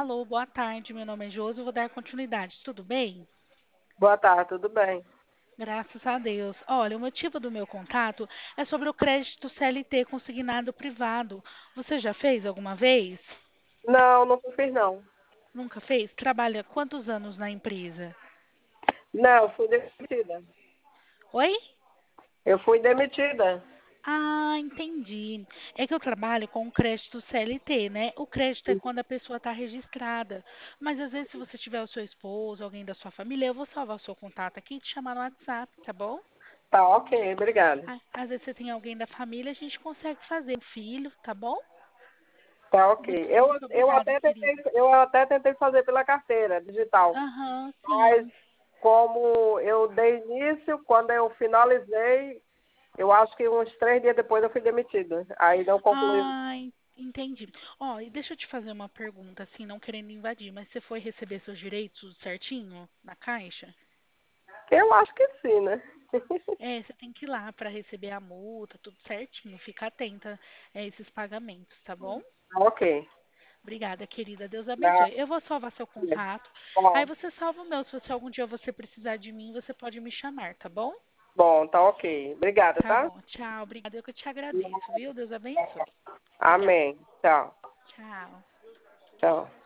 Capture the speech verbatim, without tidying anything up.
Alô, boa tarde. Meu nome é Josi. Eu vou dar continuidade. Tudo bem? Boa tarde, tudo bem? Graças a Deus. Olha, o motivo do meu contato é sobre o crédito C L T consignado privado. Você já fez alguma vez? Não, não fiz não. Nunca fez? Trabalha quantos anos na empresa? Não, fui demitida. Oi? Eu fui demitida. Ah, entendi. É que eu trabalho com o crédito C L T, né? O crédito é quando a pessoa está registrada. Mas às vezes, se você tiver o seu esposo, alguém da sua família, eu vou salvar o seu contato aqui e te chamar no WhatsApp, tá bom? Tá, ok, obrigada. Ah, às vezes você tem alguém da família, a gente consegue fazer. Um filho, tá bom? Tá, ok. Muito, Eu, muito eu, obrigada, até tentei, querida. eu até tentei fazer pela carteira digital, Aham, mas sim. como eu dei início, quando eu finalizei, eu acho que uns três dias depois eu fui demitida. Aí não concluí. Ah, en- entendi. Ó, e deixa eu te fazer uma pergunta, assim, não querendo invadir, mas você foi receber seus direitos tudo certinho na Caixa? Eu acho que sim, né? É, você tem que ir lá para receber a multa, tudo certinho. Fica atenta a esses pagamentos, tá bom? Ok. Obrigada, querida. Deus Tá, abençoe. Eu vou salvar seu contato. Aí bom, você salva o meu. Se você, algum dia você precisar de mim, você pode me chamar, tá bom? bom, tá ok. Obrigada, Tá tá? bom. Tchau. Obrigada. Eu que te agradeço, viu? Deus abençoe. Obrigada. Amém. Tchau. Tchau. Tchau.